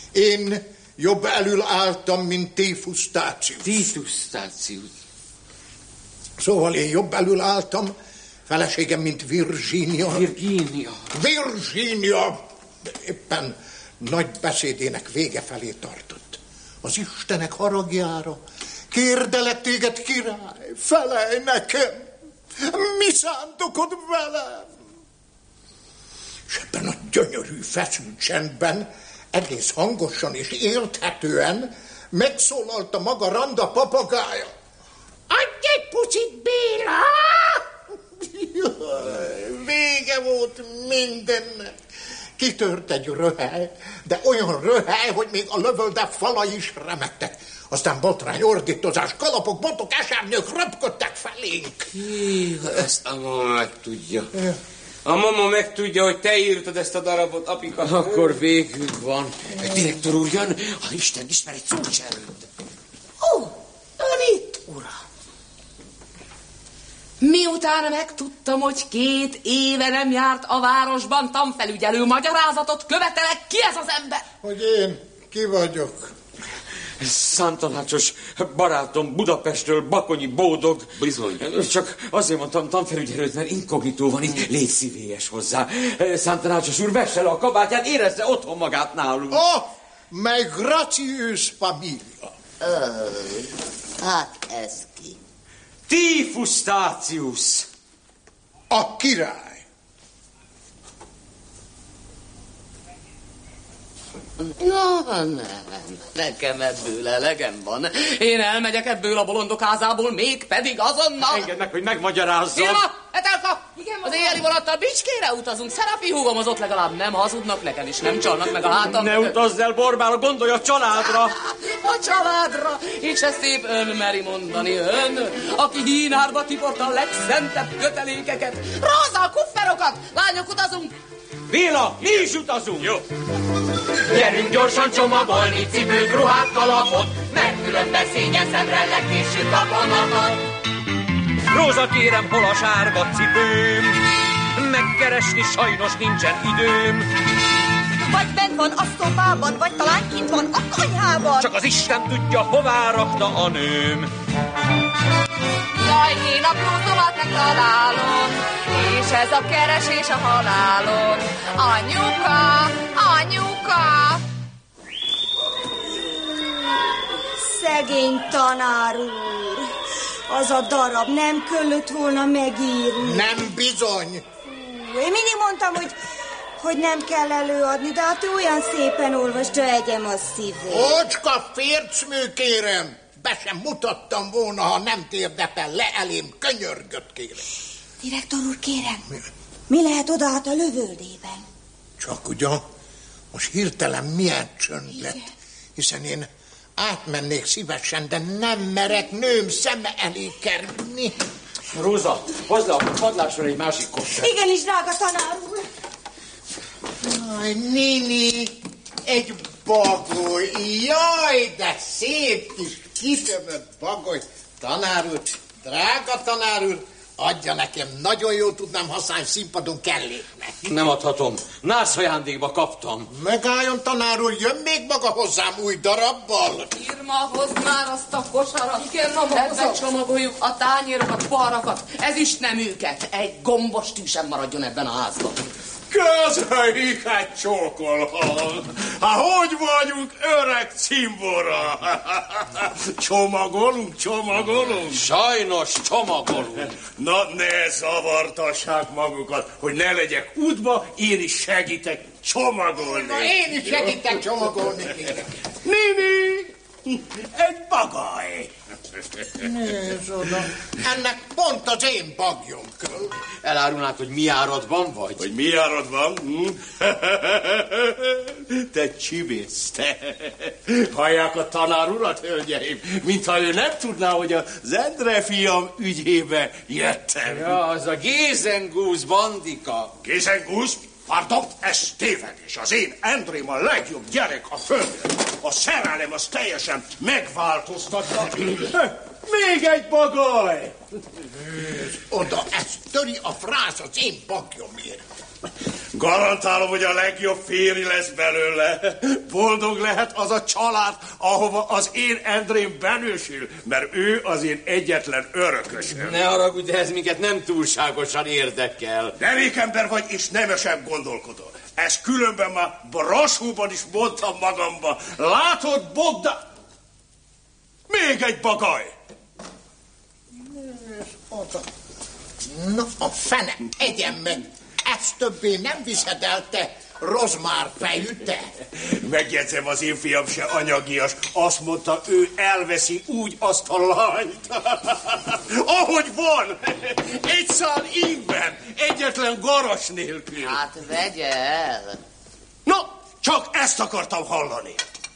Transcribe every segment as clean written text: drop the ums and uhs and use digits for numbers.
Én jobb elől álltam, mint Titus Tatius. Titus Tatius. Szóval én jobb elől álltam, feleségem, mint Virginia. Virginia éppen nagy beszédének vége felé tartott. Az Istenek haragjára kérdelek téged, király, felelj nekem, mi szándokod velem? És ebben a gyönyörű feszült csendben egész hangosan és érthetően megszólalta maga Randa papagája. Adj egy pucit, Béla! Vége volt mindennek. Kitört egy röhely, de olyan röhely, hogy még a lövöldek falai is remegtek. Aztán botrány, ordítozás, kalapok, botok, esernyők röpködtek felénk. Ezt a mama megtudja. A mama megtudja, hogy te írtad ezt a darabot, apika. Akkor végünk van. Direktor úr jön, ha Isten ismer egy szócserőt. Ó, ön itt, uram. Miután megtudtam, hogy 2 éve nem járt a városban tanfelügyelő, magyarázatot követelek. Ki ez az ember? Hogy én ki vagyok? Szántanácsos barátom Budapestről, Bakonyi Bódog. Bizony. Csak azért mondtam tanfelügyelőt, mert inkognitó van itt. Légy szívélyes hozzá. Szántanácsos úr, vesse le a kabátját, érezze otthon magát nálunk. Meg gracious familia. Hát ez ki? Titus Tatius. A király. Nem, nekem ebből elegem van. Én elmegyek ebből a bolondokázából, mégpedig azonnal. Engedd meg, hogy megmagyarázzam. Ilma, Etelka, az éjjeli vonattal Bicskére utazunk. Szerafi húgom az ott legalább nem hazudnak nekem, és nem csalnak meg a hátam. Ne utazz el, Borbára, gondolj a családra. A családra, és ezt szép ön meri mondani, ön, aki hínárba tiporta a legszentebb kötelékeket. Róza, a kufferokat, lányok, utazunk. Béla, mi is utazunk. Jó. Gyerünk gyorsan csomagolni, cipőt, ruhát, kalapot, mert különben szégyen szemre legkésőbb a vonatot. Róza, kérem, hol a sárga cipőm? Megkeresni sajnos nincsen időm. Vagy bent van a szobában, vagy talán kint van a konyhában. Csak az Isten tudja, hová rakta a nőm. Jaj, én a blúzomat megtalálom, és ez a keresés a halálom. Anyuka, anyuka! Szegény tanár úr, az a darab nem kellett volna megírni. Nem bizony. Én mindig mondtam, hogy nem kell előadni, de hát ő olyan szépen olvasta, egyem a szívét. Ócska fércmű, kérem! Be sem mutattam volna, ha nem térdepel le elém, könyörgött, kérem. Direktor úr, kérem, mi lehet oda hát a lövöldében? Csak ugyan, most hirtelen milyen csönd lett, hiszen én átmennék szívesen, de nem merek nőm szeme elé kerülni. Róza, hozd le a padlásra egy másik kossát. Igenis, drága tanár úr. Aj, Nini, egy bagoly, jaj, de szép kis kitömött bagoly. Tanár úr, drága tanár úr, adja nekem, nagyon jól tudnám használni színpadon kelléknek. Nem adhatom, nász ajándékba kaptam. Megálljon, tanár úr, jön még maga hozzám új darabbal? Irma, hozd már azt a kosarat. Igen, mama, ebben csomagoljuk a tányérokat, poharakat, ezüstneműket. Egy gombostű sem maradjon ebben a házban. Közöljéket csókolom! Hát hogy vagyunk, öreg cimbora? Csomagolunk? Sajnos csomagolunk. Na, ne zavartassák magukat, hogy ne legyek útba, én is segítek csomagolni. Na, én is segítek csomagolni. Nini, egy bagoly. Nézd oda. Ennek pont az én bagyom kell. Elárulnád, hogy mi áradban vagy? Hogy mi áradban? Te csibész, te. Hallják a tanár urat, hölgyeim? Mintha ő nem tudná, hogy az Endre fiam ügyébe jöttem. Ja, az a Gézengúz bandika. Gézengúz? Pardon, ez tévedés. Az én Endrém a legjobb gyerek a földön. A szerelem az teljesen megváltoztatta. Még egy bagoly! Oda, ez töri a frász az én bagyomért. Garantálom, hogy a legjobb férj lesz belőle. Boldog lehet az a család, ahova az én Endrém benősül, mert ő az én egyetlen örökösöm. Ne haragudj, de ez minket nem túlságosan érdekel. Derékember vagy, és nemesebb gondolkodol. Ez különben már Brassóban is mondtam magamba. Látod, Bogdan? Még egy bagaj! Na a fene, egyen meg! Ezt többé nem viszed el, te rozmár fejű, te! Megjegyzem, az én fiam se anyagias. Azt mondta, ő elveszi úgy azt a lányt. Ahogy van! Egy szál ívben, egyetlen garas nélkül. Hát vegye el! Na, csak ezt akartam hallani.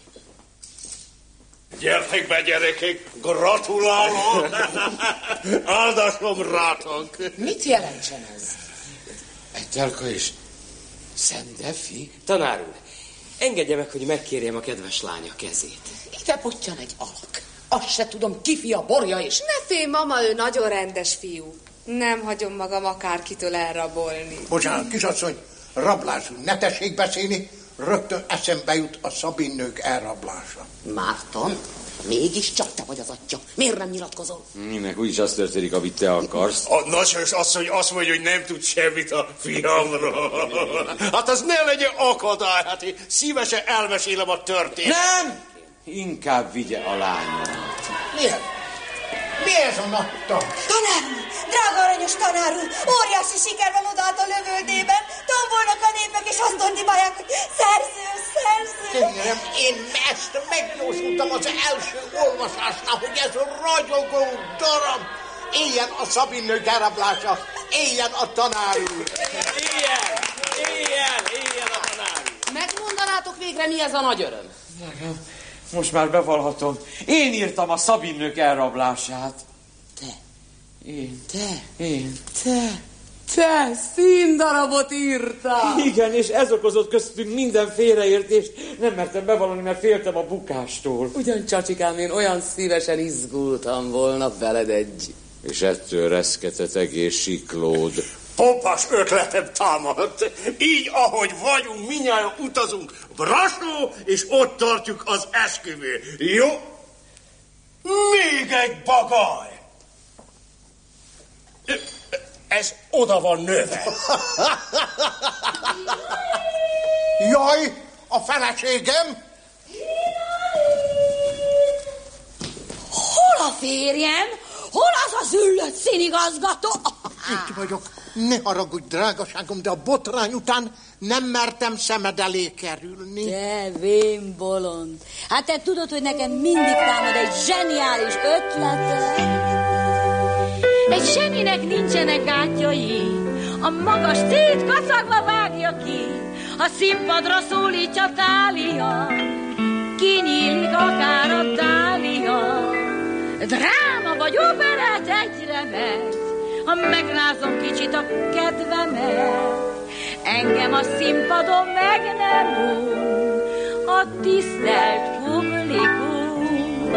Gyertek be, gyerekek, gratulálok! Áldásom rátok! Mit jelentsen ez? Etelka és Szendefi? Tanár úr, engedje meg, hogy megkérjem a kedves lánya kezét. Ide potyan egy alak. Azt se tudom, ki fia, borja és... Ne félj, mama, ő nagyon rendes fiú. Nem hagyom magam akárkitől elrabolni. Bocsánat, kisasszony, rablásunk, ne tessék beszélni, rögtön eszembe jut a Szabinnők elrablása. Márton, mégiscsak te vagy az atya. Miért nem nyilatkozol? Minek úgyis az történik, amit te akarsz. A nagyos asszony azt mondja, hogy nem tud semmit a fiamról. Hát az ne legyen akadály, hát én szívesen elmesélem a történetet. Nem! Inkább vigye a lányomat. Miért? Mi ez a natta? Tanár úr, drága aranyos tanár úr, óriási siker van odaállt a lövöldében, tombolnak a népek, és azt dondibálják, hogy szerző. Kérem, én ezt megjósoltam az első olvasásnál, hogy ez ragyogó darab. Éljen a Szabinnők elrablása, éljen a tanár úr. Éljen a tanár úr. Megmondanátok végre, mi ez a nagy öröm? Most már bevallhatom, én írtam a Szabinnők elrablását. Te? Én. Te színdarabot írtál! Igen, és ez okozott köztünk minden félreértést. Nem mertem bevallani, mert féltem a bukástól. Ugyan, csacsikám, én olyan szívesen izgultam volna veled egy... És ettől reszketett egész Siklód. Pompás ötletem támadt. Így, ahogy vagyunk, mindnyájan utazunk Brassó, és ott tartjuk az esküvő. Jó? Még egy bagaj! Ez oda van nőve. Jaj, a feleségem! Hol a férjem? Hol az a züllött színigazgató? Itt vagyok. Ne haragudj, drágaságom, de a botrány után nem mertem szemed elé kerülni. Te vén bolond. Hát te tudod, hogy nekem mindig támad egy zseniális ötlete. Egy zseninek nincsenek gátjai, a magas szét kacagva vágja ki, a színpadra szólítja Tália, kinyílik akár a dália. Dráma vagy operett egyre megy, ha megrázom kicsit a kedvemet, engem a színpadon meg nem un a tisztelt publikum.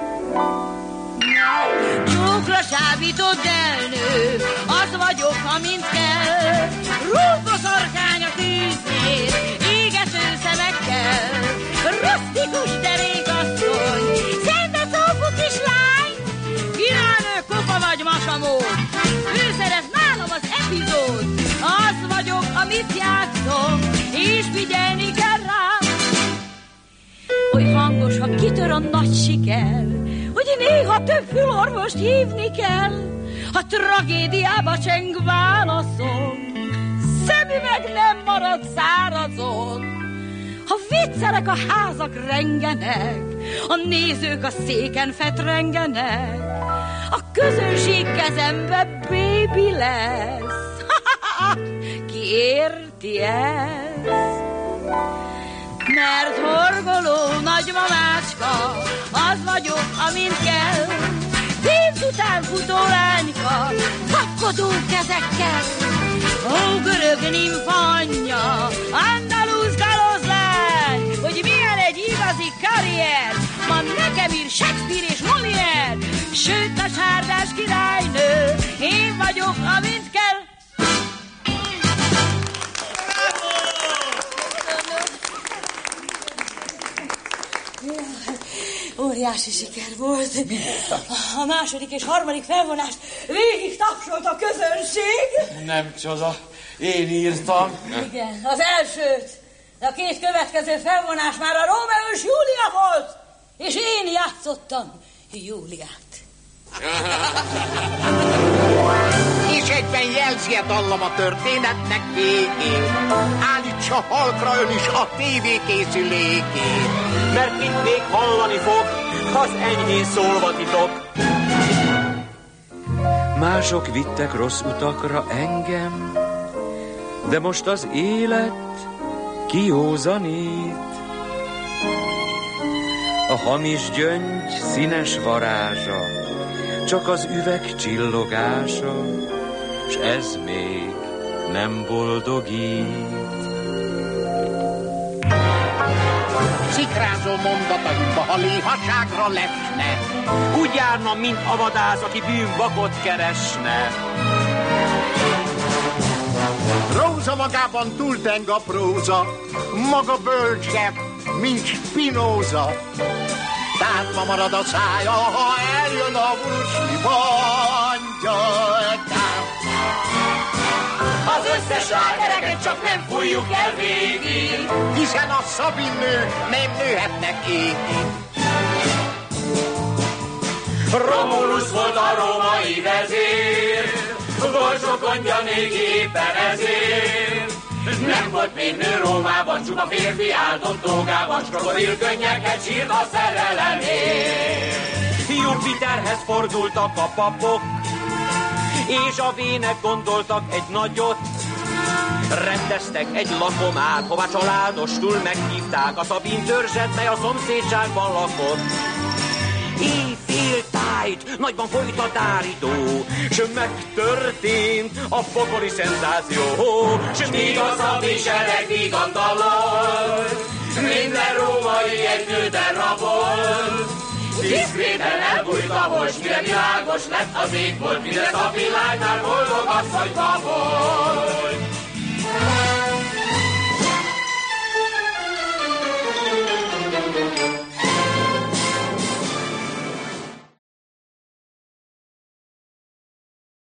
Csókra csábított elnő, az vagyok, amint kell, rúgos arkány a tűznél, égető szemekkel, rusztikus derékasszony, szente szófú kislány, királynő, kopa vagy masamó, főszerep nálam az epizód, az vagyok, amit játszom, és figyelni kell rám. Oly hangos, ha kitör a nagy siker, hogy néha több fülorvost hívni kell, ha tragédiába cseng válaszom, szemüveg nem marad szárazon. Ha viccelek, a házak rengenek, a nézők a széken fetrengenek, a közönség kezembe baby lesz. Ki érti ezt? Mert horgoló nagymamácska, az vagyok, amint kell, pénz után futó lányka, kapkodó kezekkel. Ó, görög nimfa anyja, andalúz galozlány, hogy milyen egy igazi karrier, ma nekem ír Shakespeare és Molière, sőt a csárdás királynő, én vagyok, amint kell. Óriási siker volt. A második és harmadik felvonást végig tapsolt a közönség. Nem csoda, én írtam. Igen, az elsőt. De a két következő felvonás már a Rómeó és Júlia volt, és én játszottam Júliát. És egyben jelzi a dallam a történetnek végén. Állítsa halkra ön is a tévékészülékét. Mert itt még hallani fog, az enyhén szólva titok. Mások vittek rossz utakra engem, de most az élet kijózanít. A hamis gyöngy színes varázsa, csak az üveg csillogása, s ez még nem boldogít. Szikrázó mondataimba, ha léhaságra lesne, úgy járna, mint a vadász, aki bűnbakot keresne. Róza magában túlteng a próza, maga bölcsebb, mint Spinoza. Tátva marad a szája, ha eljön a vulcsi bangyalkám. Az összes lágereket csak nem fújjuk el végig, Hiszen a szabinő nem nőhetnek égig. Romulus volt a római vezér, volt sok anyja néki éppen ezért. Nem volt még nő Rómában, csupa férfi áldott dolgában, s krokodil könnyeket sírt a szerelemért. Jupiterhez fordultak a papok, és a vének gondoltak egy nagyot. Rendeztek egy lakomát, hová családostul meghívták a szabin törzset, mely a szomszédságban lakott. Éjfél tájt, nagyban folyt a tárító, s megtörtént a pokoli szenzáció. S míg a szabin sereg vigandalolt, minden római egy nőt rabolt. Diszkréten elbújt a hos, mire világos lett az égbolt, mindez a világnál boldog asszonyka volt.